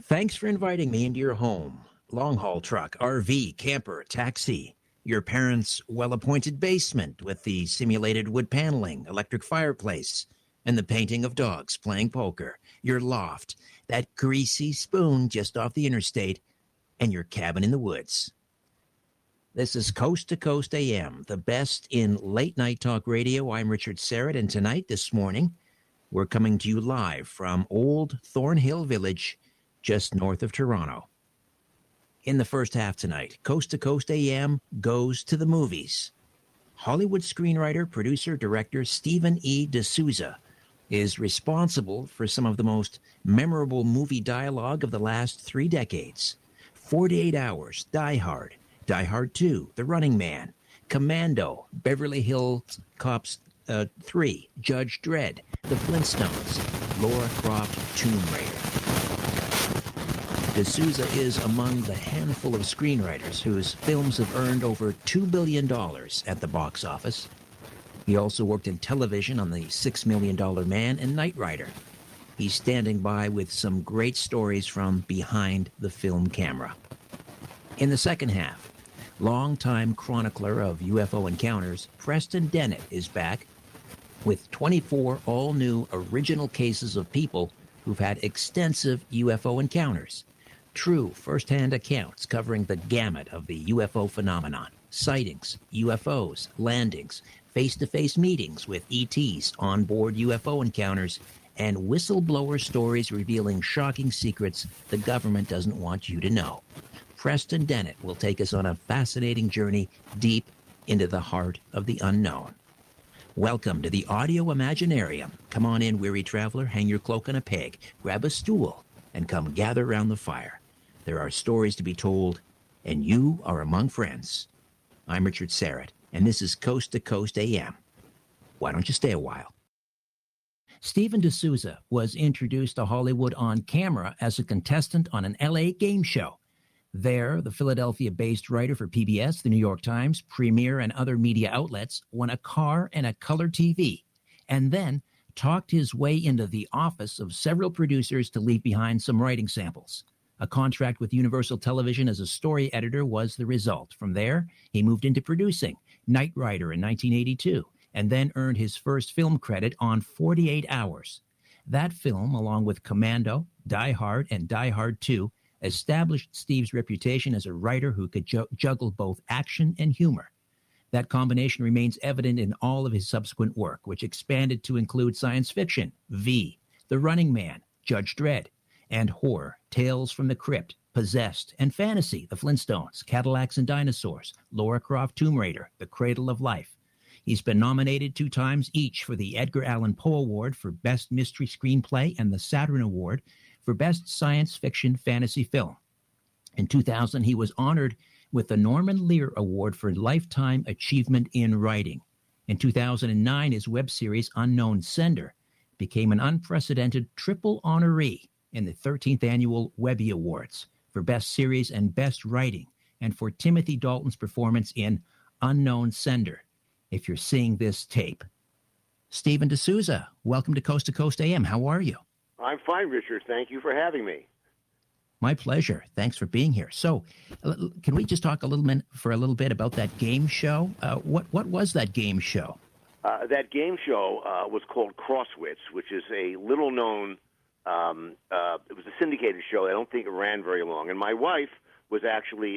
Thanks for inviting me into your home. Long haul truck, RV, camper, taxi. Your parents' well appointed basement with the simulated wood paneling, electric fireplace, and the painting of dogs playing poker. Your loft, that greasy spoon just off the interstate, and your cabin in the woods. This is Coast to Coast AM, the best in late night talk radio. I'm Richard Syrett, and tonight, this morning, we're coming to you live from Old Thornhill Village, just north of Toronto. In the first half tonight, Coast to Coast AM goes to the movies. Hollywood screenwriter, producer, director Stephen E. D'Souza is responsible for some of the most memorable movie dialogue of the last 3 decades. 48 Hours, Die Hard, Die Hard 2, The Running Man, Commando, Beverly Hills Cops 3, Judge Dredd, The Flintstones, Lara Croft, Tomb Raider. D'Souza is among the handful of screenwriters whose films have earned over $2 billion at the box office. He also worked in television on The $6 Million Man and Knight Rider. He's standing by with some great stories from behind the film camera. In the second half, longtime chronicler of UFO encounters, Preston Dennett is back with 24 all-new original cases of people who've had extensive UFO encounters. True first-hand accounts covering the gamut of the UFO phenomenon. Sightings, UFOs, landings, face-to-face meetings with ETs, onboard UFO encounters, and whistleblower stories revealing shocking secrets the government doesn't want you to know. Preston Dennett will take us on a fascinating journey deep into the heart of the unknown. Welcome to the Audio Imaginarium. Come on in, weary traveler, hang your cloak on a peg, grab a stool, and come gather round the fire. There are stories to be told, and you are among friends. I'm Richard Syrett, and this is Coast to Coast AM. Why don't you stay a while? Stephen D'Souza was introduced to Hollywood on camera as a contestant on an LA game show. There, the Philadelphia-based writer for PBS, The New York Times, Premiere, and other media outlets won a car and a color TV, and then talked his way into the office of several producers to leave behind some writing samples. A contract with Universal Television as a story editor was the result. From there, he moved into producing Knight Rider in 1982, and then earned his first film credit on 48 Hours. That film, along with Commando, Die Hard, and Die Hard 2, established Steve's reputation as a writer who could juggle both action and humor. That combination remains evident in all of his subsequent work, which expanded to include science fiction, V, The Running Man, Judge Dredd, and horror, Tales from the Crypt, Possessed, and fantasy, The Flintstones, Cadillacs and Dinosaurs, Lara Croft, Tomb Raider, The Cradle of Life. He's been nominated 2 times each for the Edgar Allan Poe Award for Best Mystery Screenplay and the Saturn Award for Best Science Fiction Fantasy Film. In 2000, he was honored with the Norman Lear Award for Lifetime Achievement in Writing. In 2009, his web series Unknown Sender became an unprecedented triple honoree in the 13th Annual Webby Awards for Best Series and Best Writing, and for Timothy Dalton's performance in Unknown Sender. If you're seeing this tape. Stephen D'Souza, welcome to Coast AM. How are you? I'm fine, Richard. Thank you for having me. My pleasure. Thanks for being here. So, can we just talk a little bit about that game show? What was that game show? That game show was called Crosswits, which is a little-known. It was a syndicated show. I don't think it ran very long. And my wife was actually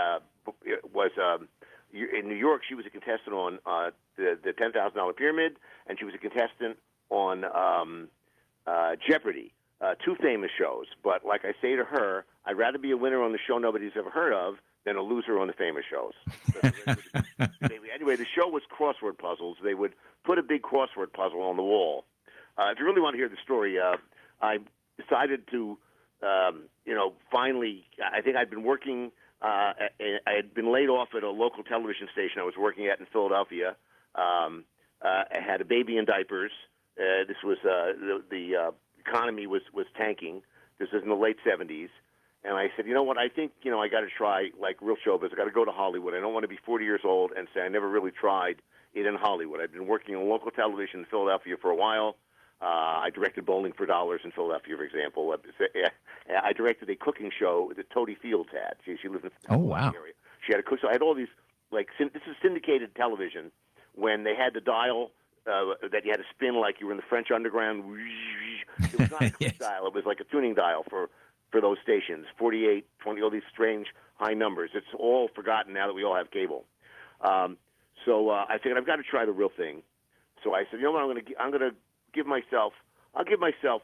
in New York. She was a contestant on the $10,000 Pyramid, and she was a contestant on Jeopardy. 2 famous shows, but like I say to her, I'd rather be a winner on the show nobody's ever heard of than a loser on the famous shows. Anyway, the show was crossword puzzles. They would put a big crossword puzzle on the wall. If you really want to hear the story, I decided to, finally, I think I'd been working, I had been laid off at a local television station I was working at in Philadelphia. I had a baby in diapers. This was the economy was tanking. This was in the late 70s. And I said, you know what, I think, I got to try, like, real showbiz. I got to go to Hollywood. I don't want to be 40 years old and say I never really tried it in Hollywood. I've been working on local television in Philadelphia for a while. I directed Bowling for Dollars in Philadelphia, for example. I directed a cooking show that Toady Fields had. She lived in the Oh, wow. area. She had a cook. So I had all these this is syndicated television when they had the dial that you had to spin like you were in the French underground. It was not a click Yes. dial. It was like a tuning dial for those stations, 48, 20, all these strange high numbers. It's all forgotten now that we all have cable. So I figured I've got to try the real thing. So I said, you know what, I'm going to give myself. I'll give myself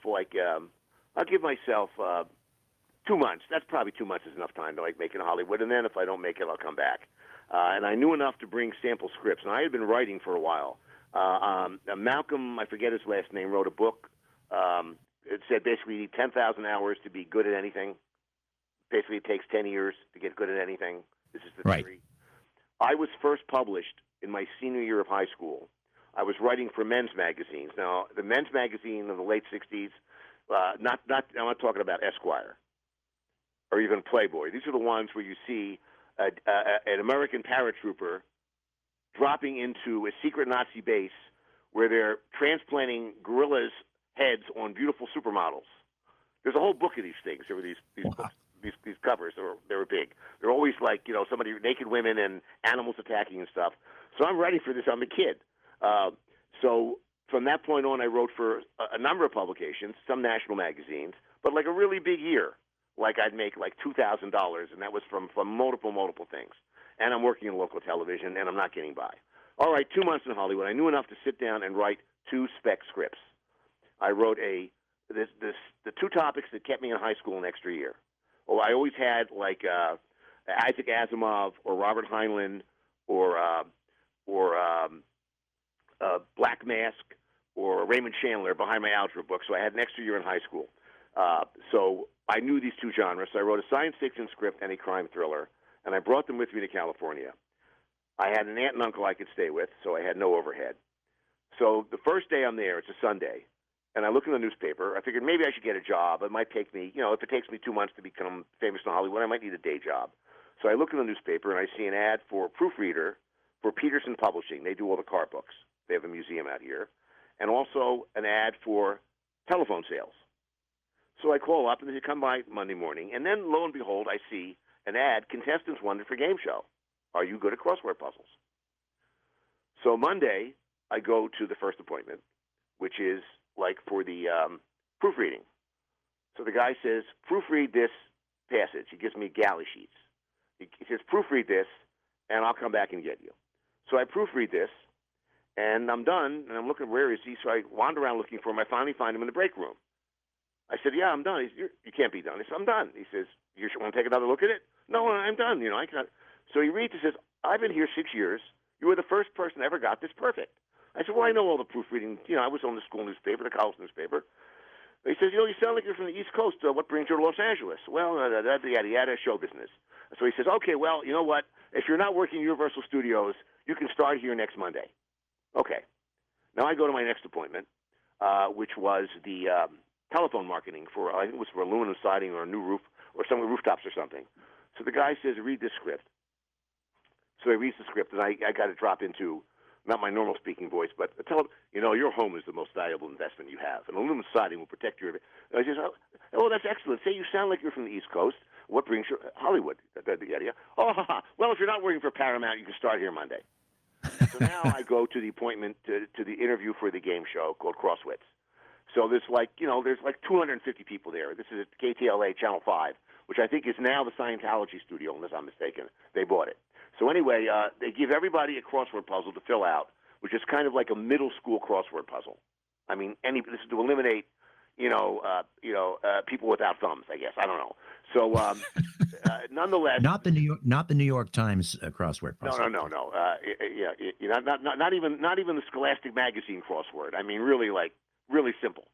2 months. That's probably 2 months is enough time to make it in Hollywood. And then if I don't make it, I'll come back. And I knew enough to bring sample scripts. And I had been writing for a while. Malcolm, I forget his last name, wrote a book. It said basically you need 10,000 hours to be good at anything. Basically, it takes 10 years to get good at anything. This is the theory. I was first published in my senior year of high school. I was writing for men's magazines. Now, the men's magazine of the late 60s, I'm not talking about Esquire or even Playboy. These are the ones where you see an American paratrooper dropping into a secret Nazi base where they're transplanting gorillas' heads on beautiful supermodels. There's a whole book of these things. There were these books, these covers. They were big. They're always like, somebody, naked women and animals attacking and stuff. So I'm writing for this. I'm a kid. So from that point on, I wrote for a number of publications, some national magazines, but like a really big year. Like I'd make like $2,000, and that was from multiple things. And I'm working in local television, and I'm not getting by. All right, 2 months in Hollywood. I knew enough to sit down and write 2 spec scripts. I wrote the 2 topics that kept me in high school an extra year. Oh, I always had like Isaac Asimov or Robert Heinlein or Black Mask or Raymond Chandler behind my algebra book, so I had an extra year in high school. So I knew these 2 genres. So I wrote a science fiction script and a crime thriller, and I brought them with me to California. I had an aunt and uncle I could stay with, so I had no overhead. So the first day I'm there, it's a Sunday, and I look in the newspaper. I figured maybe I should get a job. It might take me, if it takes me 2 months to become famous in Hollywood, I might need a day job. So I look in the newspaper, and I see an ad for a proofreader for Peterson Publishing. They do all the car books. They have a museum out here. And also an ad for telephone sales. So I call up, and they come by Monday morning. And then, lo and behold, I see an ad, contestants wanted for game show. Are you good at crossword puzzles? So Monday, I go to the first appointment, which is like for the proofreading. So the guy says, proofread this passage. He gives me galley sheets. He says, proofread this, and I'll come back and get you. So I proofread this, and I'm done, and I'm looking, where is he? So I wander around looking for him. I finally find him in the break room. I said, yeah, I'm done. He said, you can't be done. I said, I'm done. He says, you want to take another look at it? No, I'm done. I can't. So he reads, he says, I've been here 6 years. You were the first person that ever got this perfect. I said, well, I know all the proofreading. I was on the school newspaper, the college newspaper. He says, you sound like you're from the East Coast. What brings you to Los Angeles? Well, yada, show business. So he says, okay, well, you know what? If you're not working Universal Studios, you can start here next Monday. Okay. Now I go to my next appointment, which was the telephone marketing for, I think it was for aluminum siding or a new roof or some rooftops or something. So the guy says, read this script. So he reads the script, and I got to drop into, not my normal speaking voice, but tell him, your home is the most valuable investment you have. And aluminum siding will protect your... And I says, oh, that's excellent. Say you sound like you're from the East Coast. What brings you... Hollywood. Oh, well, if you're not working for Paramount, you can start here Monday. So now I go to the appointment, to the interview for the game show called Crosswits. So there's there's like 250 people there. This is at KTLA Channel 5, which I think is now the Scientology studio, unless I'm mistaken. They bought it. So anyway, they give everybody a crossword puzzle to fill out, which is kind of like a middle school crossword puzzle. I mean, this is to eliminate, people without thumbs, I guess. I don't know. So nonetheless, not the New York Times crossword puzzle. No. Not even the Scholastic Magazine crossword. I mean, really simple.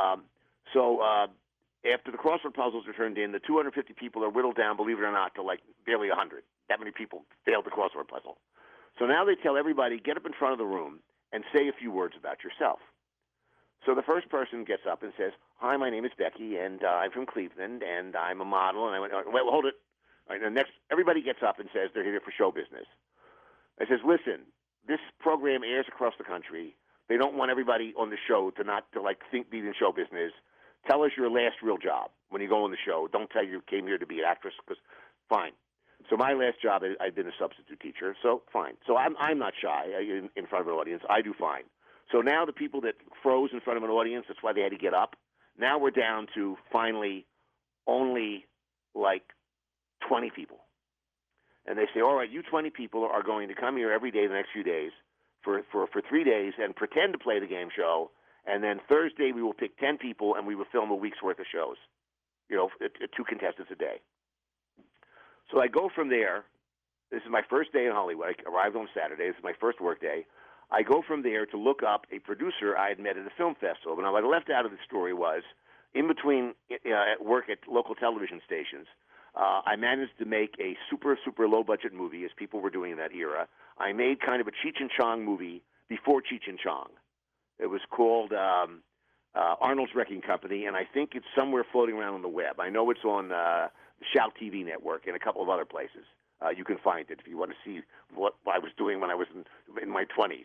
So after the crossword puzzles are turned in, the 250 people are whittled down, believe it or not, to like barely 100. That many people failed the crossword puzzle. So now they tell everybody, get up in front of the room and say a few words about yourself. So the first person gets up and says, hi, my name is Becky, and I'm from Cleveland, and I'm a model. And I went, well, hold it. All right, next, everybody gets up and says they're here for show business. I says, listen, this program airs across the country. They don't want everybody on the show to think be in show business. Tell us your last real job when you go on the show. Don't tell you came here to be an actress, because fine. So my last job, I've been a substitute teacher, so fine. So I'm not shy in front of an audience. I do fine. So now the people that froze in front of an audience, that's why they had to get up. Now we're down to finally only like 20 people. And they say, all right, you 20 people are going to come here every day the next few days for 3 days and pretend to play the game show. And then Thursday we will pick 10 people and we will film a week's worth of shows, 2 contestants a day. So I go from there. This is my first day in Hollywood. I arrived on Saturday. This is my first work day. I go from there to look up a producer I had met at a film festival. Now, what I left out of the story was, in between work at local television stations, I managed to make a super, super low-budget movie, as people were doing in that era. I made kind of a Cheech and Chong movie before Cheech and Chong. It was called Arnold's Wrecking Company, and I think it's somewhere floating around on the web. I know it's on the Shout TV network and a couple of other places. You can find it if you want to see what I was doing when I was in my 20s.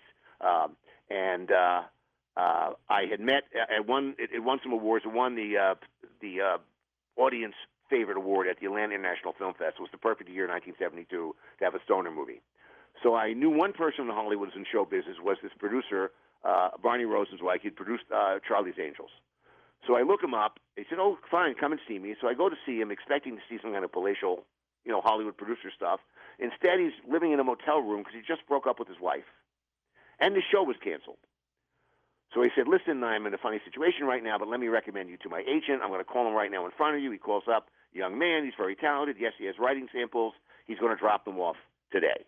I had met it won some awards. It won the audience favorite award at the Atlanta International Film Fest. It was the perfect year, 1972, to have a stoner movie. So I knew one person in Hollywood was in show business, was this producer, Barney Rosenzweig. He'd produced Charlie's Angels. So I look him up. He said, "Oh, fine, come and see me." So I go to see him, expecting to see some kind of palatial, Hollywood producer stuff. Instead, he's living in a motel room because he just broke up with his wife, and the show was canceled. So he said, "Listen, I'm in a funny situation right now, but let me recommend you to my agent. I'm going to call him right now in front of you." He calls up, young man. He's very talented. Yes, he has writing samples. He's going to drop them off today.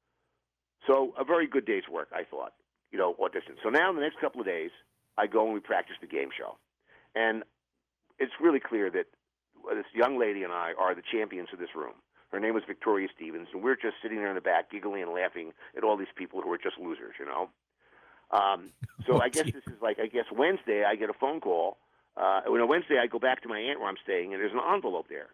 So a very good day's work, I thought, audition. So now in the next couple of days, I go and we practice the game show. And it's really clear that this young lady and I are the champions of this room. Her name was Victoria Stevens, and we're just sitting there in the back giggling and laughing at all these people who are just losers, So I guess this is Wednesday, I get a phone call. Wednesday, I go back to my aunt where I'm staying, and there's an envelope there.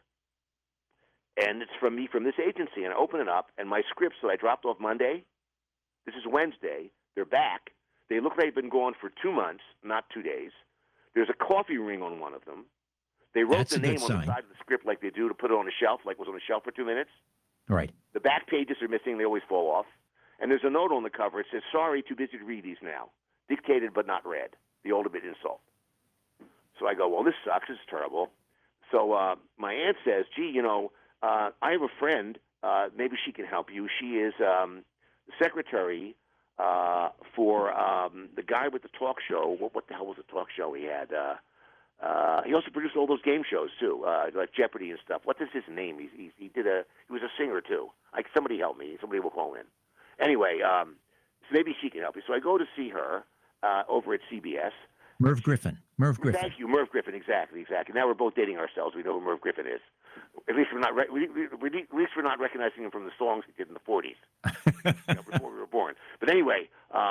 And it's from me, from this agency. And I open it up, and my scripts that I dropped off Monday, this is Wednesday, they're back. They look like they've been gone for 2 months, not 2 days. There's a coffee ring on one of them. They wrote the name on the side of the script like they do to put it on a shelf, like it was on a shelf for 2 minutes. Right. The back pages are missing. They always fall off. And there's a note on the cover. It says, "Sorry, too busy to read these now. Dictated but not read. The ultimate insult." So I go, well, this sucks. This is terrible. So my aunt says, "Gee, I have a friend. Maybe she can help you. She is the secretary for the guy with the talk show. What the hell was the talk show he had? He also produced all those game shows too, like Jeopardy and stuff. What is his name? He was a singer too. Somebody help me. Somebody will call in. Anyway, so maybe she can help you." So I go to see her over at CBS. Merv Griffin. Thank you, Merv Griffin. Exactly. Now we're both dating ourselves. We know who Merv Griffin is. At least we're not recognizing him from the songs he did in the 40s, before we were born. But anyway,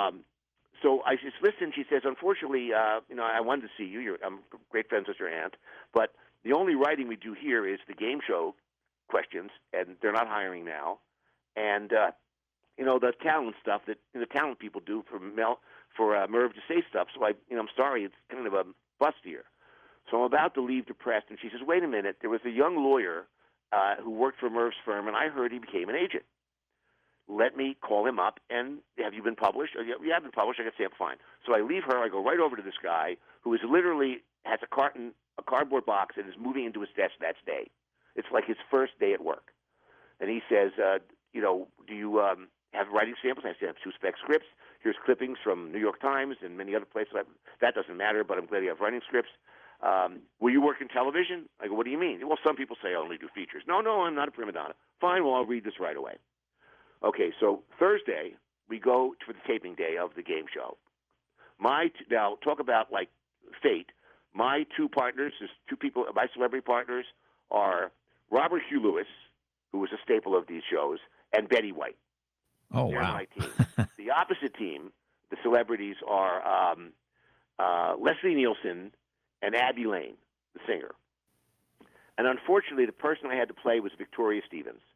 so I just listened. She says, "Unfortunately, I wanted to see you. I'm great friends with your aunt, but the only writing we do here is the game show questions, and they're not hiring now. And the talent stuff that the talent people do for Merv to say stuff. So I'm sorry, it's kind of a bust here." So I'm about to leave depressed, and she says, "Wait a minute. There was a young lawyer who worked for Merv's firm, and I heard he became an agent. Let me call him up, and have you been published?" "Oh, yeah, I've been published." I can say, "Fine." So I leave her. I go right over to this guy who is literally has a cardboard box, and is moving into his desk that day. It's like his first day at work. And he says, "Do you have writing samples?" I said, "I have 2 spec scripts. Here's clippings from New York Times and many other places. That doesn't matter, but I'm glad you have writing scripts. Will you work in television?" I go, "What do you mean?" "Well, some people say I only do features." No, I'm not a prima donna." "Fine, well, I'll read this right away." Okay, so Thursday, we go for the taping day of the game show. Now, talk about, fate. My 2 partners, there's 2 people, my celebrity partners, are Robert Hugh Lewis, who was a staple of these shows, and Betty White. Oh, They're wow. my team. The opposite team, the celebrities, are Leslie Nielsen and Abby Lane, the singer. And unfortunately, the person I had to play was Victoria Stevens,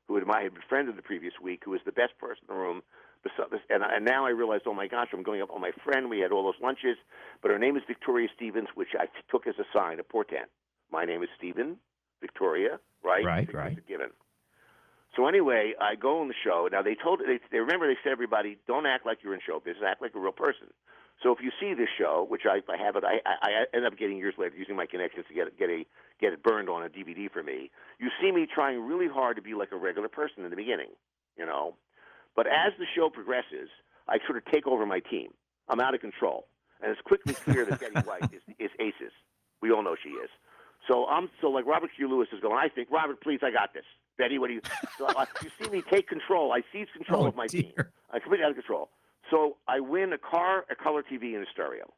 who had been friend of the previous week, who was the best person in the room. And now I realized, oh my gosh, I'm going up on my friend. We had all those lunches, but her name is Victoria Stevens, which I took as a sign, a portent. My name is Stephen, Victoria, right? Right. Given. So anyway, I go on the show. Now they remember they said everybody, don't act like you're in show business, act like a real person. So if you see this show, which I have it, I end up getting years later using my connections to get it burned on a DVD for me. You see me trying really hard to be like a regular person in the beginning, you know. But as the show progresses, I sort of take over my team. I'm out of control, and it's quickly clear that Betty White is aces. We all know she is. So like Robert Q. Lewis is going. I think, Robert, please, I got this. Betty, what do you? So you see me take control. I seize control of my team. I'm completely out of control. So I win a car, a color TV, and a stereo.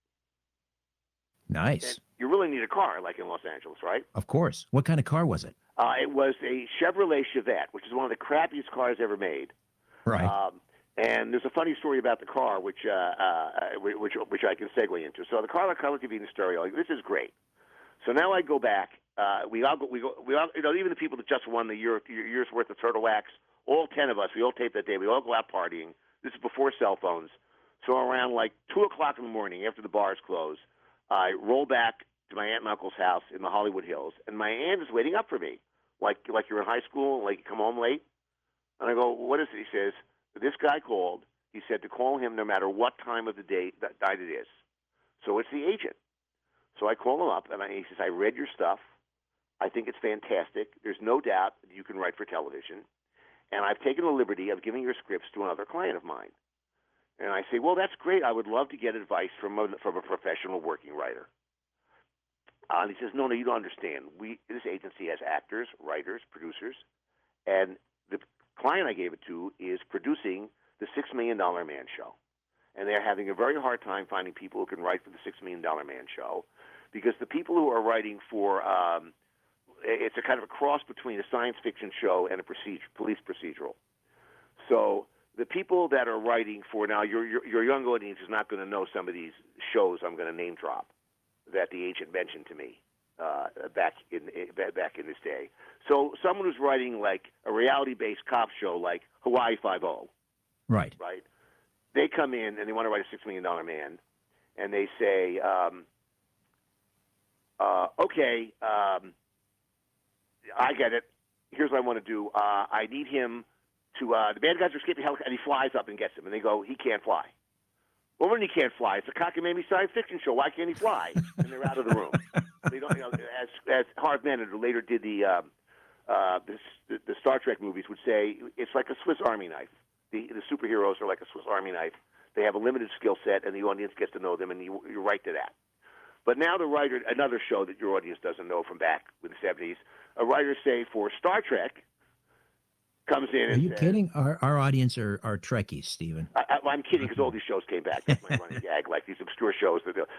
Nice. And you really need a car, like in Los Angeles, right? Of course. What kind of car was it? It was a Chevrolet Chevette, which is one of the crappiest cars ever made. Right. And there's a funny story about the car, which I can segue into. So the car, color TV, and stereo. This is great. So now I go back. We all, you know, even the people that just won the year's worth of Turtle Wax, all 10 of us, we all tape that day. We all go out partying. This is before cell phones. So around like 2 o'clock in the morning, after the bars close, I roll back to my aunt and uncle's house in the Hollywood Hills, and my aunt is waiting up for me, like you're in high school, like you come home late. And I go, what is it? He says, this guy called. He said to call him no matter what time of the day that night it is. So it's the agent. So I call him up, and he says, I read your stuff. I think it's fantastic. There's no doubt that you can write for television. And I've taken the liberty of giving your scripts to another client of mine. And I say, well, that's great. I would love to get advice from a professional working writer. And he says, no, you don't understand. This agency has actors, writers, producers, and the client I gave it to is producing the $6 Million Man show. And they're having a very hard time finding people who can write for the $6 Million Man show, because the people who are writing for it's a kind of a cross between a science fiction show and a police procedural. So the people that are writing for now, your young audience is not going to know some of these shows I'm going to name drop that the agent mentioned to me back in this day. So someone who's writing like a reality-based cop show like Hawaii Five-0, right? They come in and they want to write a $6 Million Man, and they say, okay, I get it. Here's what I want to do. I need him to, the bad guys are escaping helicopter, and he flies up and gets him. And they go, he can't fly. Well, when he can't fly, it's a cockamamie science fiction show. Why can't he fly? And they're out of the room. They don't, as Harv Mann, who later did the Star Trek movies, would say, it's like a Swiss Army knife. The superheroes are like a Swiss Army knife. They have a limited skill set, and the audience gets to know them, and you're right to that. But now the writer, another show that your audience doesn't know from back with the 70s, a writer, say, for Star Trek, comes in and says... Are you says, kidding? Our audience are Trekkies, Stephen. I'm kidding, because all these shows came back. That's my running gag, like these obscure shows.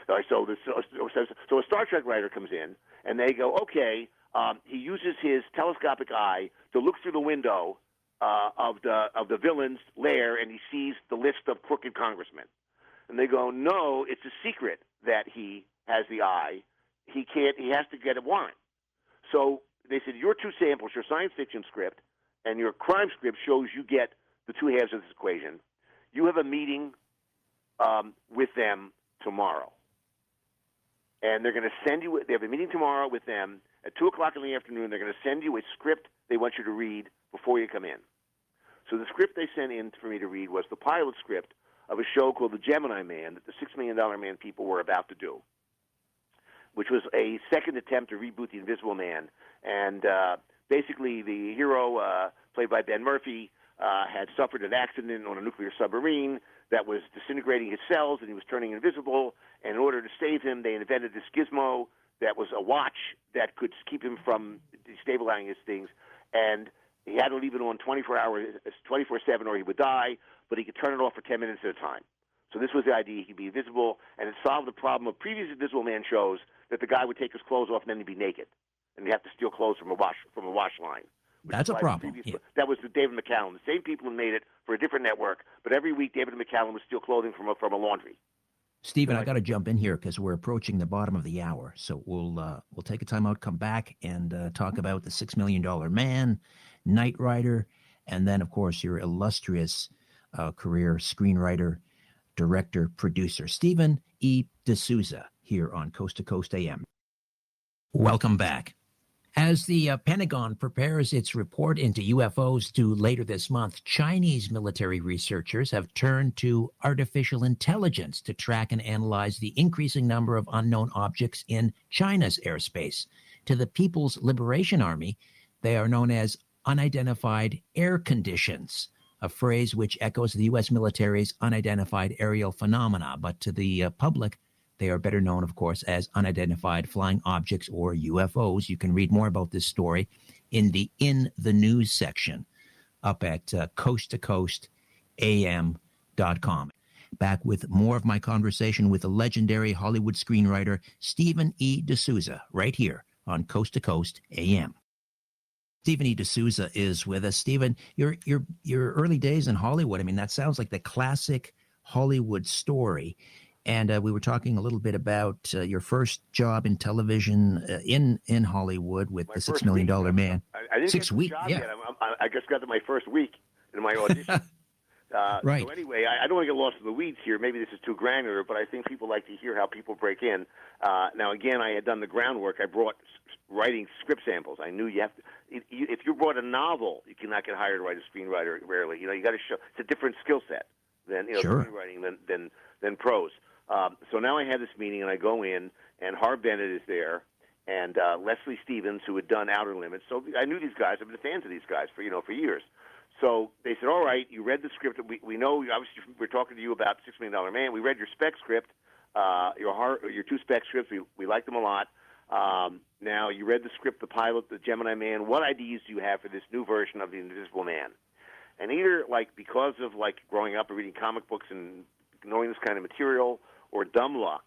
So a Star Trek writer comes in, and they go, okay, he uses his telescopic eye to look through the window of the villain's lair, and he sees the list of crooked congressmen. And they go, no, it's a secret that he has the eye. He has to get a warrant. So they said, your two samples, your science fiction script and your crime script, shows you get the two halves of this equation. You have a meeting with them tomorrow. And they're going to send you, they have a meeting tomorrow with them at 2 o'clock in the afternoon. They're going to send you a script they want you to read before you come in. So the script they sent in for me to read was the pilot script of a show called The Gemini Man that the $6 Million Man people were about to do, which was a second attempt to reboot The Invisible Man. And basically the hero, played by Ben Murphy, had suffered an accident on a nuclear submarine that was disintegrating his cells, and he was turning invisible. And in order to save him, they invented this gizmo that was a watch that could keep him from destabilizing his things. And he had to leave it on 24/7 or he would die, but he could turn it off for 10 minutes at a time. So this was the idea. He could be invisible, and it solved the problem of previous Invisible Man shows that the guy would take his clothes off and then he'd be naked, and you have to steal clothes from a wash line. That's a problem. Yeah. That was the David McCallum. The same people who made it for a different network, but every week David McCallum would steal clothing from a laundry. Stephen, I got to jump in here because we're approaching the bottom of the hour. So we'll take a time out, come back, and talk about the $6 Million Man Knight Rider, and then, of course, your illustrious career screenwriter, director, producer, Stephen E. D'Souza, here on Coast to Coast AM. Welcome back. As the Pentagon prepares its report into UFOs due later this month, Chinese military researchers have turned to artificial intelligence to track and analyze the increasing number of unknown objects in China's airspace. To the People's Liberation Army, they are known as unidentified air conditions, a phrase which echoes the U.S. military's unidentified aerial phenomena. But to the public, they are better known, of course, as unidentified flying objects, or UFOs. You can read more about this story in the News section up at coasttocoastam.com. Back with more of my conversation with the legendary Hollywood screenwriter Stephen E. D'Souza right here on Coast to Coast AM. Stephen E. D'Souza is with us. Stephen, your early days in Hollywood, I mean, that sounds like the classic Hollywood story. And we were talking a little bit about your first job in television in Hollywood with the $6 Million Man. I didn't 6 weeks, get the job yet. I just got to my first week in my audition. Right. So anyway, I don't want to get lost in the weeds here. Maybe this is too granular, but I think people like to hear how people break in. Now, again, I had done the groundwork. I brought writing script samples. I knew you have to. If you brought a novel, you cannot get hired to write a screenwriter. Rarely, you got to show it's a different skill set than Sure. screenwriting than prose. So now I had this meeting, and I go in, and Harv Bennett is there, and Leslie Stevens, who had done Outer Limits. So I knew these guys. I've been fans of these guys for years. So they said, "All right, you read the script. We know. Obviously, we're talking to you about $6 Million Man. We read your spec script, your two spec scripts. We liked them a lot. Now you read the script, the pilot, the Gemini Man. What ideas do you have for this new version of the Invisible Man?" And either because of growing up and reading comic books and knowing this kind of material, or dumb luck,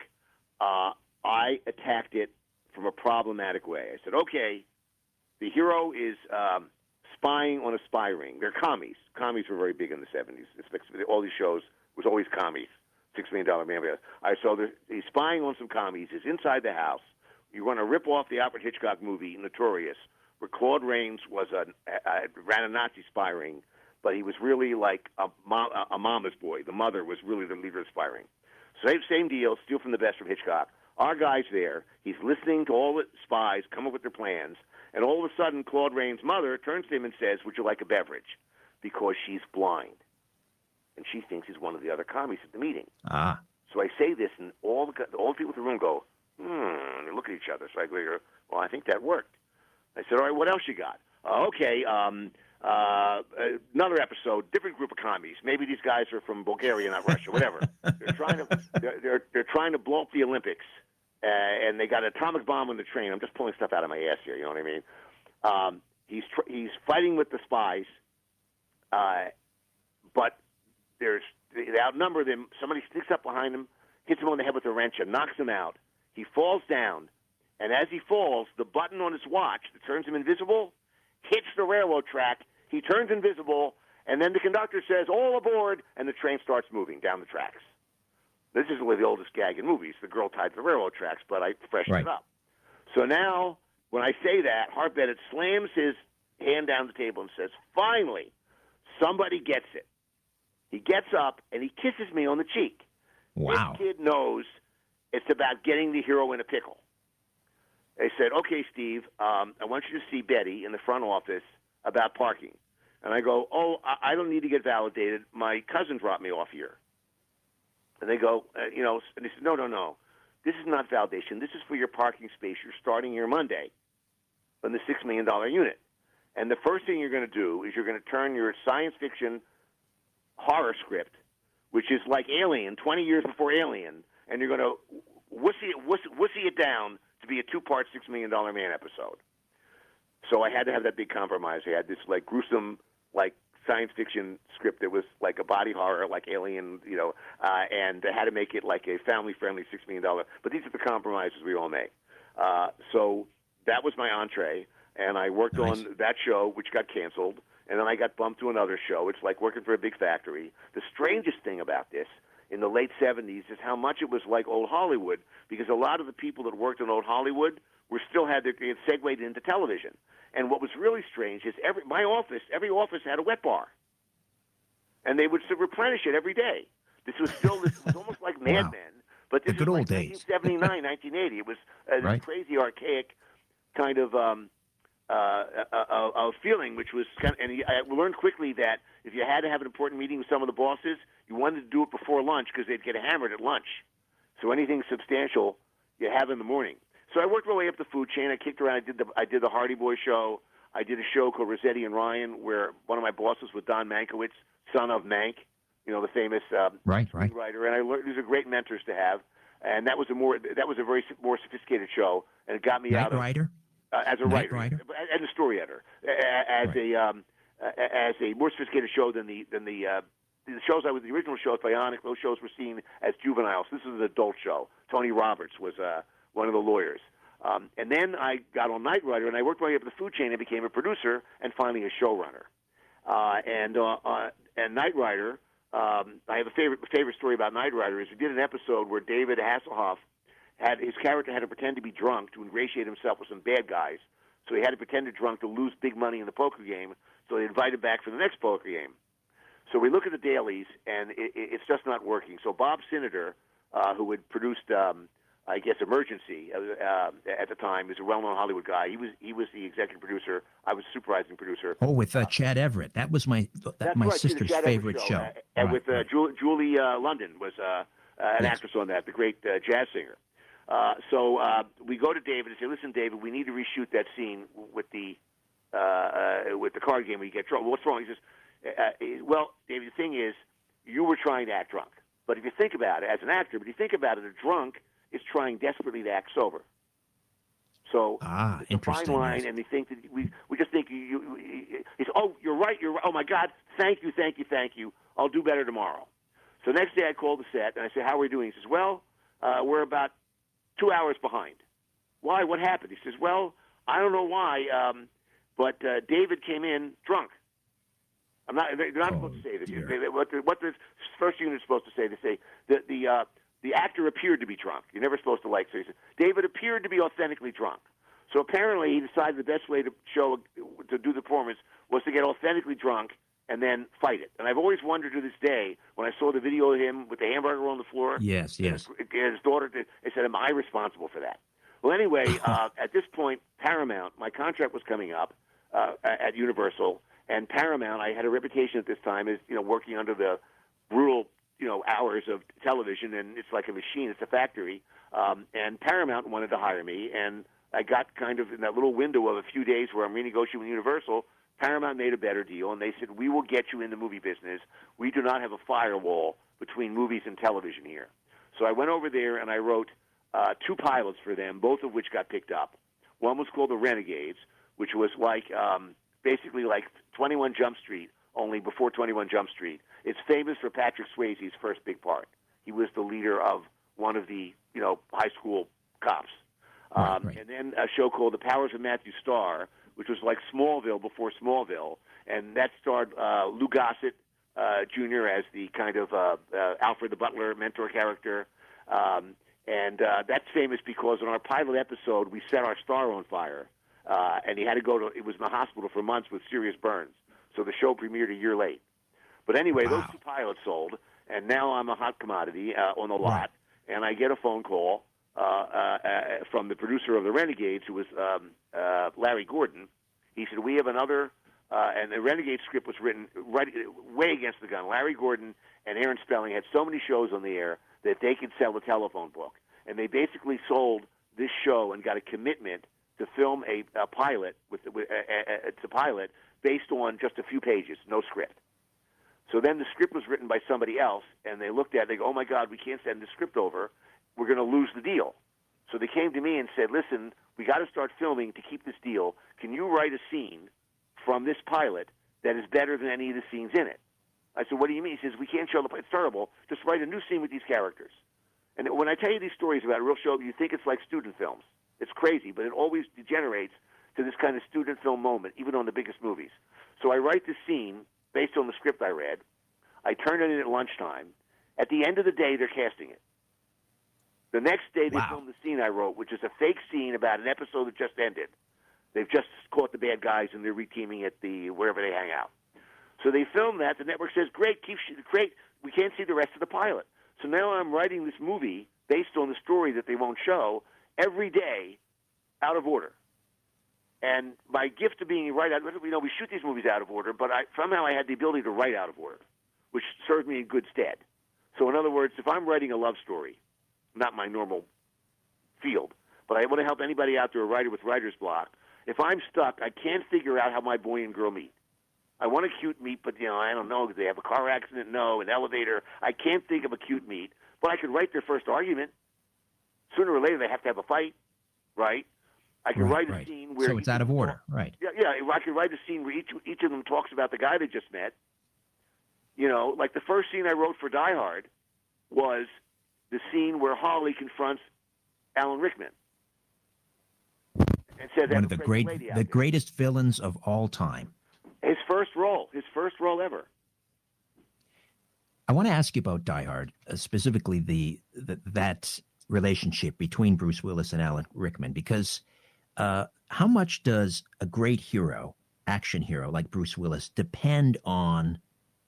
I attacked it from a problematic way. I said, okay, the hero is spying on a spy ring. They're commies. Commies were very big in the 70s. All these shows was always commies. $6 Million Man. So he's spying on some commies. He's inside the house. You want to rip off the Alfred Hitchcock movie, Notorious, where Claude Rains ran a Nazi spy ring, but he was really like a mama's boy. The mother was really the leader of the spy ring. Same deal, steal from the best from Hitchcock. Our guy's there. He's listening to all the spies come up with their plans, and all of a sudden Claude Rains' mother turns to him and says, "Would you like a beverage?" Because she's blind, and she thinks he's one of the other commies at the meeting. Ah. So I say this, and all the people in the room go, and they look at each other. So I go, well, I think that worked. I said, all right, what else you got? Okay, another episode, different group of commies. Maybe these guys are from Bulgaria, not Russia, whatever. They're trying to blow up the Olympics, and they got an atomic bomb on the train. I'm just pulling stuff out of my ass here. You know what I mean? He's fighting with the spies, but they outnumber them. Somebody sneaks up behind him, hits him on the head with a wrench, and knocks him out. He falls down, and as he falls, the button on his watch that turns him invisible hits the railroad track. He turns invisible, and then the conductor says, "All aboard," and the train starts moving down the tracks. This is one of the oldest gag in movies, the girl tied to the railroad tracks, but I freshened it up. So now, when I say that, Harv Bennett slams his hand down the table and says, "Finally, somebody gets it." He gets up, and he kisses me on the cheek. Wow. This kid knows it's about getting the hero in a pickle. They said, "Okay, Steve, I want you to see Betty in the front office about parking." And I go, "Oh, I don't need to get validated. My cousin dropped me off here." And they go, and they said, No. This is not validation. This is for your parking space. You're starting here Monday on the $6 million unit. And the first thing you're going to do is you're going to turn your science fiction horror script, which is like Alien, 20 years before Alien, and you're going to wussy it down to be a two-part $6 Million Man episode. So I had to have that big compromise. I had this gruesome science fiction script that was like a body horror, like Alien, and I had to make it like a family-friendly $6 million. But these are the compromises we all make. So that was my entree, and I worked on that show, which got canceled, and then I got bumped to another show. It's like working for a big factory. The strangest thing about this in the late 70s is how much it was like old Hollywood, because a lot of the people that worked in old Hollywood were still had segued into television. And what was really strange is every office had a wet bar, and they would replenish it every day. This was almost like Mad Wow. Men, but this The good was old like days. 1979, 1980. It was this Right. crazy, archaic kind of feeling, which was kind of, and I learned quickly that if you had to have an important meeting with some of the bosses, you wanted to do it before lunch because they'd get hammered at lunch. So anything substantial you have in the morning. So I worked my way up the food chain. I kicked around. I did the Hardy Boy show. I did a show called Rossetti and Ryan, where one of my bosses was Don Mankiewicz, son of Mank, the famous Right. screenwriter. And I learned these are great mentors to have. And that was a very more sophisticated show, and it got me out Knight of Rider. as a Knight writer Rider? and a story editor, as a more sophisticated show than the shows the original shows, Bionic. Those shows were seen as juveniles. This is an adult show. Tony Roberts was one of the lawyers. And then I got on Knight Rider, and I worked my way up the food chain and became a producer and finally a showrunner. And Knight Rider, I have a favorite story about Knight Rider is we did an episode where David Hasselhoff his character had to pretend to be drunk to ingratiate himself with some bad guys. So he had to pretend to drunk to lose big money in the poker game. So they invited back for the next poker game. So we look at the dailies, and it's just not working. So Bob Sinader, who had produced, I guess, Emergency at the time, is a well-known Hollywood guy. He was the executive producer. I was supervising producer. Oh, with Chad Everett. That was my Right, sister's Chad favorite Everett show. And Right, with Julie London was an Yes. actress on that, the great jazz singer. So we go to David and say, "Listen, David, we need to reshoot that scene with the card game where you get drunk." Well, what's wrong? He says, "Well, David, the thing is, you were trying to act drunk. But if you think about it, as an actor, a drunk is trying desperately to act sober. So it's a fine interesting. line, Yes. and they think that we just think it's, oh, you're right. Oh my God, thank you. I'll do better tomorrow." So the next day I called the set and I said, "How are we doing?" He says, "Well, we're about 2 hours behind." "Why? What happened?" He says, "Well, I don't know why, but David came in drunk." They're not supposed to say this. What the first unit is supposed to say, they say that the actor appeared to be drunk. You're never supposed to so he said, David appeared to be authentically drunk. So apparently he decided the best way to do the performance was to get authentically drunk and then fight it. And I've always wondered to this day, when I saw the video of him with the hamburger on the floor, Yes. and his daughter, I said, "Am I responsible for that?" Well, anyway, at this point, Paramount, my contract was coming up at Universal, and Paramount, I had a reputation at this time as working under the brutal hours of television, and it's like a machine, it's a factory. And Paramount wanted to hire me, and I got kind of in that little window of a few days where I'm renegotiating with Universal. Paramount made a better deal, and they said, "We will get you in the movie business. We do not have a firewall between movies and television here." So I went over there and I wrote 2 pilots for them, both of which got picked up. One was called The Renegades, which was like basically like 21 Jump Street, only before 21 Jump Street. It's famous for Patrick Swayze's first big part. He was the leader of one of the high school cops. Right. And then a show called The Powers of Matthew Starr, which was like Smallville before Smallville, and that starred Lou Gossett Jr. as the kind of Alfred the Butler mentor character. And that's famous because in our pilot episode, we set our star on fire, and he had to it was in the hospital for months with serious burns. So the show premiered a year late. But anyway, Wow. those 2 pilots sold, and now I'm a hot commodity on the lot, and I get a phone call from the producer of The Renegades, who was Larry Gordon. He said, "We have another," and the Renegade script was written way against the gun. Larry Gordon and Aaron Spelling had so many shows on the air that they could sell a telephone book. And they basically sold this show and got a commitment to film a pilot it's a pilot based on just a few pages, no script. So then the script was written by somebody else, and they looked at it, they go, "Oh my God, we can't send the script over. We're going to lose the deal." So they came to me and said, "Listen, we got to start filming to keep this deal. Can you write a scene from this pilot that is better than any of the scenes in it?" I said, "What do you mean?" He says, "We can't show it's terrible. Just write a new scene with these characters." And when I tell you these stories about a real show, you think it's like student films. It's crazy, but it always degenerates to this kind of student film moment, even on the biggest movies. So I write this scene based on the script I read. I turn it in at lunchtime. At the end of the day, they're casting it. The next day, they Wow. filmed the scene I wrote, which is a fake scene about an episode that just ended. They've just caught the bad guys, and they're reteaming at the wherever they hang out. So they filmed that. The network says, "Great, great. We can't see the rest of the pilot." So now I'm writing this movie based on the story that they won't show every day, out of order. And my gift of being right out, we shoot these movies out of order, but somehow I had the ability to write out of order, which served me in good stead. So in other words, if I'm writing a love story, not my normal field, but I want to help anybody out there, a writer with writer's block. If I'm stuck, I can't figure out how my boy and girl meet. I want a cute meet, but I don't know. They have a car accident? No. An elevator? I can't think of a cute meet, but I could write their first argument. Sooner or later, they have to have a fight, right? I could write a scene where so it's out of order, right? Yeah. I could write a scene where each of them talks about the guy they just met. Like the first scene I wrote for Die Hard was the scene where Holly confronts Alan Rickman and says, One of the greatest villains of all time. His first role ever. I want to ask you about Die Hard, specifically that relationship between Bruce Willis and Alan Rickman, because how much does a great hero, action hero like Bruce Willis, depend on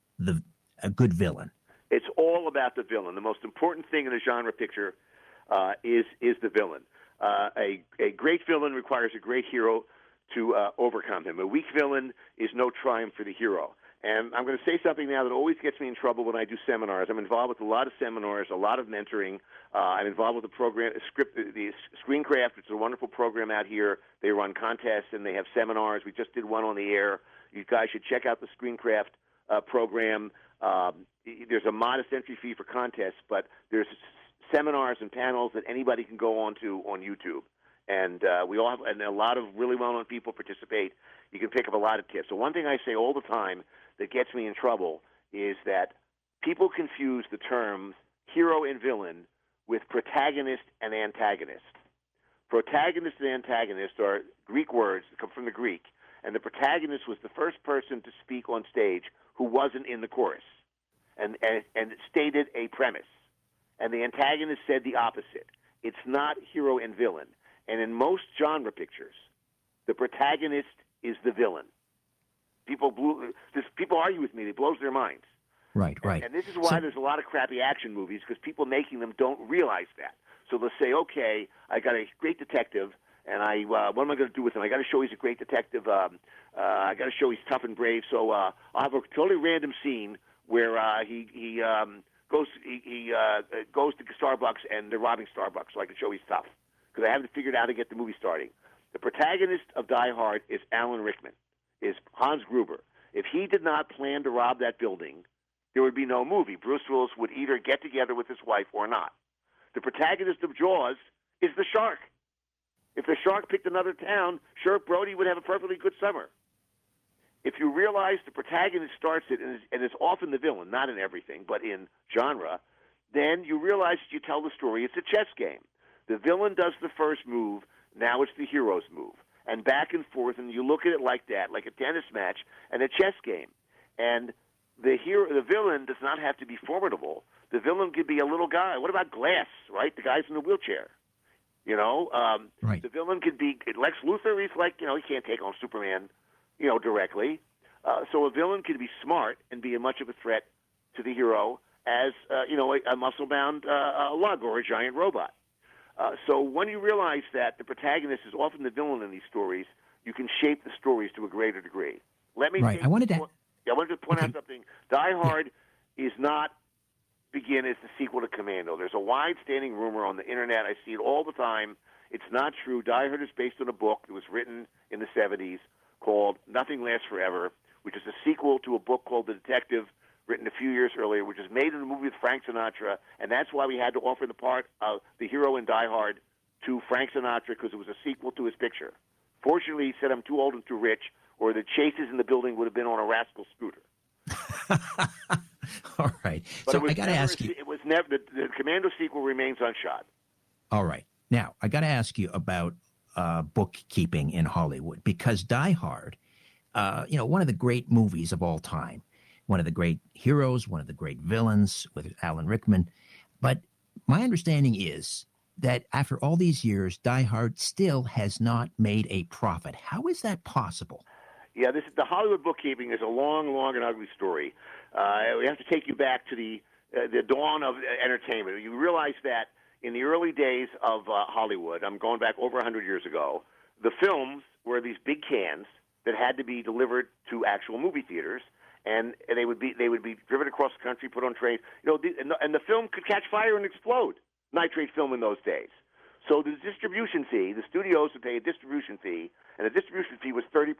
a good villain? It's all about the villain. The most important thing in a genre picture is the villain. A great villain requires a great hero to overcome him. A weak villain is no triumph for the hero. And I'm going to say something now that always gets me in trouble when I do seminars. I'm involved with a lot of seminars, a lot of mentoring. I'm involved with the program, the Screencraft, which is a wonderful program out here. They run contests and they have seminars. We just did one on the air. You guys should check out the Screencraft program. There's a modest entry fee for contests, but there's seminars and panels that anybody can go on to on YouTube. And we all have, and a lot of really well-known people participate. You can pick up a lot of tips. So one thing I say all the time that gets me in trouble is that people confuse the terms hero and villain with protagonist and antagonist. Protagonist and antagonist are Greek words that come from the Greek, and the protagonist was the first person to speak on stage who wasn't in the chorus and stated a premise. And the antagonist said the opposite. It's not hero and villain. And in most genre pictures, the protagonist is the villain. People argue with me. It blows their minds. Right. And this is why there's a lot of crappy action movies, because people making them don't realize that. So they'll say, okay, I got a great detective, and what am I going to do with him? I got to show he's a great detective. I got to show he's tough and brave. So I'll have a totally random scene where he goes to Starbucks and they're robbing Starbucks, so I can show he's tough, because I haven't figured out how to get the movie starting. The protagonist of Die Hard is Alan Rickman, is Hans Gruber. If he did not plan to rob that building, there would be no movie. Bruce Willis would either get together with his wife or not. The protagonist of Jaws is the shark. If the shark picked another town, Sheriff Brody would have a perfectly good summer. If you realize the protagonist starts it, and it's often the villain, not in everything, but in genre, then you realize that you tell the story. It's a chess game. The villain does the first move. Now it's the hero's move. And back and forth, and you look at it like that, like a tennis match and a chess game. And the villain does not have to be formidable. The villain could be a little guy. What about Glass, right? The guy's in the wheelchair. Right. The villain could be Lex Luthor. He's like, he can't take on Superman, directly. So a villain could be smart and be as much of a threat to the hero as, a muscle-bound lug or a giant robot. So when you realize that the protagonist is often the villain in these stories, you can shape the stories to a greater degree. Let me I wanted to point out something. Die Hard is not begin as the sequel to Commando. There's a wide-standing rumor on the internet. I see it all the time. It's not true. Die Hard is based on a book that was written in the 70s called Nothing Lasts Forever, which is a sequel to a book called The Detective, written a few years earlier, which is made in a movie with Frank Sinatra, and that's why we had to offer the part of the hero in Die Hard to Frank Sinatra, because it was a sequel to his picture. Fortunately, he said, I'm too old and too rich, or the chases in the building would have been on a rascal scooter. All right. But so I got to ask you. It was never, the Commando sequel remains unshot. All right. Now, I got to ask you about bookkeeping in Hollywood, because Die Hard, one of the great movies of all time, one of the great heroes, one of the great villains with Alan Rickman. But my understanding is that after all these years, Die Hard still has not made a profit. How is that possible? Yeah, this is the Hollywood bookkeeping is a long, long and ugly story. We have to take you back to the dawn of entertainment. You realize that in the early days of Hollywood, I'm going back over 100 years ago, the films were these big cans that had to be delivered to actual movie theaters, and they would be driven across the country, put on trains. And the film could catch fire and explode. Nitrate film in those days. So the distribution fee, the studios would pay a distribution fee, and the distribution fee was 30%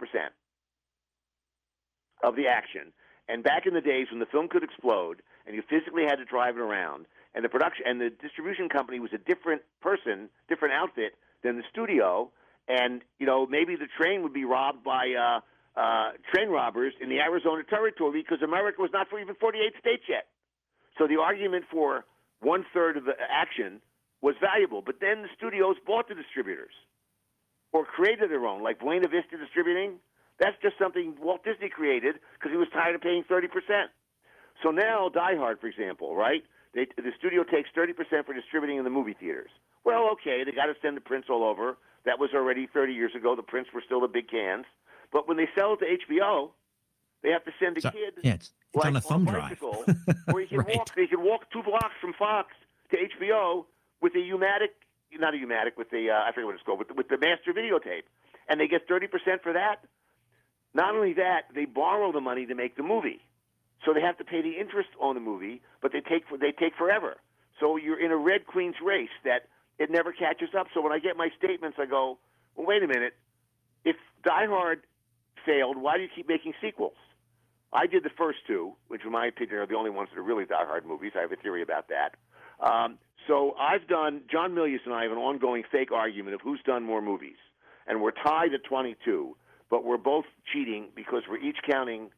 of the action. And back in the days when the film could explode, and you physically had to drive it around, and the production and the distribution company was a different person, different outfit than the studio, and maybe the train would be robbed by train robbers in the Arizona territory because America was not for even 48 states yet. So the argument for 1/3 of the action was valuable, but then the studios bought the distributors or created their own, like Buena Vista Distributing. That's just something Walt Disney created because he was tired of paying 30%. So now Die Hard, for example, right? The studio takes 30% for distributing in the movie theaters. Well, okay, they got to send the prints all over. That was already 30 years ago. The prints were still the big cans. But when they sell it to HBO, they have to send the kid it's on a thumb drive. Or he can Right. walk. They can walk 2 blocks from Fox to HBO with a U-matic, not a U-matic, with the I forget what it's called, with the master videotape, and they get 30% for that. Not only that, they borrow the money to make the movie, so they have to pay the interest on the movie, but they take forever. So you're in a Red Queen's race that it never catches up. So when I get my statements, I go, well, wait a minute. If Die Hard failed, why do you keep making sequels? I did the first 2, which in my opinion are the only ones that are really Die Hard movies. I have a theory about that. So John Milius and I have an ongoing fake argument of who's done more movies. And we're tied at 22, but we're both cheating because we're each counting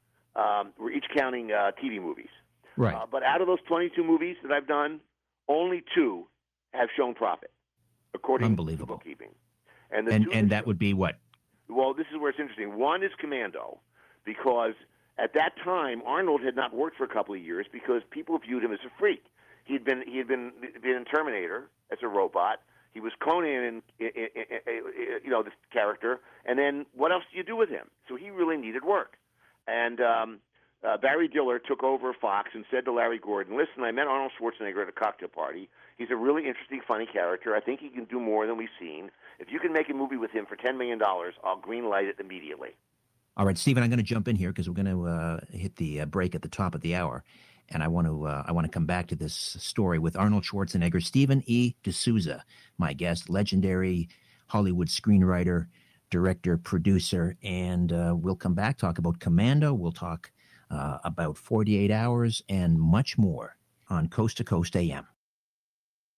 TV movies. Right. But out of those 22 movies that I've done, only 2 have shown profit, according to bookkeeping. And that would be what? Well, this is where it's interesting. One is Commando, because at that time Arnold had not worked for a couple of years because people viewed him as a freak. He had been in Terminator as a robot. He was Conan in this character. And then what else do you do with him? So he really needed work. And Barry Diller took over Fox and said to Larry Gordon, listen, I met Arnold Schwarzenegger at a cocktail party. He's a really interesting, funny character. I think he can do more than we've seen. If you can make a movie with him for $10 million, I'll green light it immediately. All right, Stephen, I'm going to jump in here because we're going to hit the break at the top of the hour. And I want to come back to this story with Arnold Schwarzenegger. Stephen E. D'Souza, my guest, legendary Hollywood screenwriter, director, producer. And we'll come back, talk about Commando. We'll talk about 48 Hours and much more on Coast to Coast AM.